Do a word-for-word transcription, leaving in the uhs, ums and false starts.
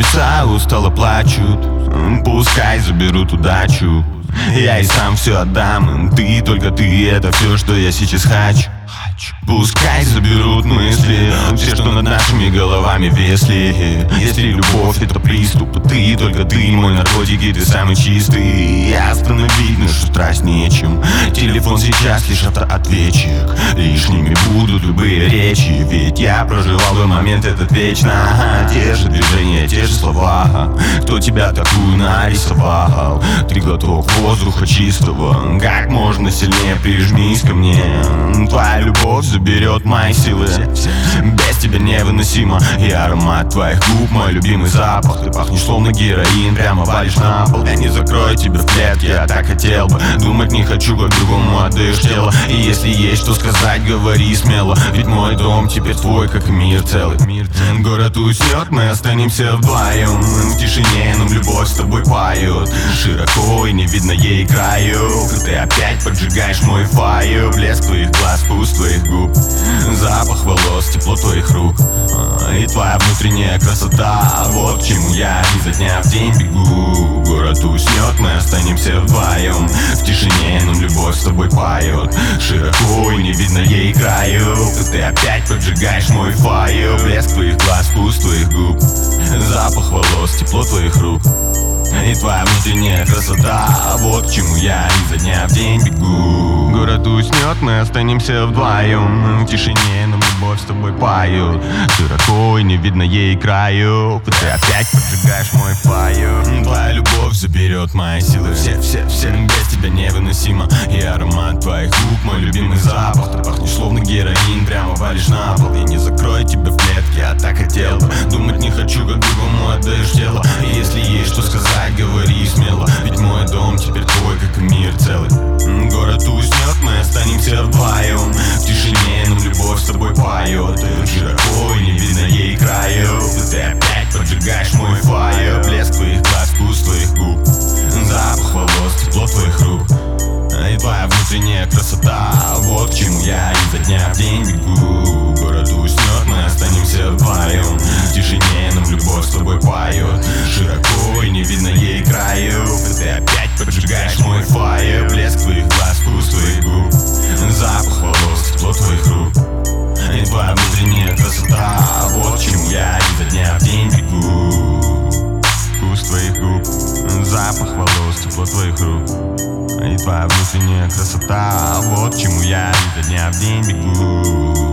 Небеса устало плачут, пускай заберут удачу. Я и сам все отдам им, ты, только ты, это все, что я сейчас хочу. Пускай заберут мысли, все, что над нашими головами весли. Если любовь это приступ, ты, только ты, мой наркотик, и ты самый чистый. Ясно видно, что страсть нечем. Телефон сейчас лишь автоответчик. Лишними будут любые речи, ведь я проживал бы момент этот вечно. Те же движения, те же слова. Кто тебя такую нарисовал? Три глоток воздуха чистого, как можно сильнее прижмись ко мне. Твоя любовь заберет мои силы, без тебя невыносимо. И аромат твоих губ, мой любимый запах. Ты пахнешь словно героин, прямо валишь на пол. Я не закрою тебя в клетке, я так хотел бы. Думать не хочу, как другому отдаешь тело. И если есть что сказать, говори смело, ведь мой дом теперь твой, как мир целый. Город уснет, мы останемся вдвоем. В тишине нам любовь с тобой поют. Широко и не видно ей краю. Ты опять поджигаешь мой фаер. Блеск твоих глаз, вкус твоих губ, запах волос, тепло твоих рук и твоя внутренняя красота. Вот к чему я изо дня в день бегу. Город уснет, мы останемся вдвоем. В тишине нам любовь с тобой поет. Широко и не видно ей краю. Ты опять поджигаешь мой фаер. Блеск твоих глаз, вкус твоих губ, запах волос, тепло твоих рук и твоя внутренняя красота. Вот к чему я изо дня в день бегу. Город уснет, мы останемся вдвоем. В тишине нам любовь с тобой поют. Широко и не видно ей краю. Ты опять поджигаешь мой фаер. Твоя любовь заберет мои силы, все, все, все. Без тебя невыносимо. И аромат твоих губ, мой любимый запах. Ты пахнешь словно героин, прямо валишь на пол. Я не закрою тебя в клетке, я так хотел бы. Думать не хочу, как другому отдаешь тело. И если есть что сказать, говори смело, ведь мой дом теперь твой, как мир целый. Город уснет, мы останемся вдвоем. В тишине нам любовь с тобой поет. Широко и не видно ей краю. Ты опять поджигаешь мой фаер. Блеск твоих глаз, вкус твоих губ, запах волос, тепло твоих рук и твоя внутренняя красота. Вот к чему я изо дня в день бегу. Город уснет, мы останемся вдвоем. В тишине нам любовь с тобой поет. Широко и не видно ей краю. Ты опять поджигаешь мой фаер. Блеск твоих глаз, вкус твоих губ, запах волос, тепло твоих рук и твоя внутренняя красота. Вот к чему я изо дня в день бегу. Вкус твоих губ, запах волос, тепло твоих рук и твоя внутренняя красота. Вот к чему я изо дня в день бегу.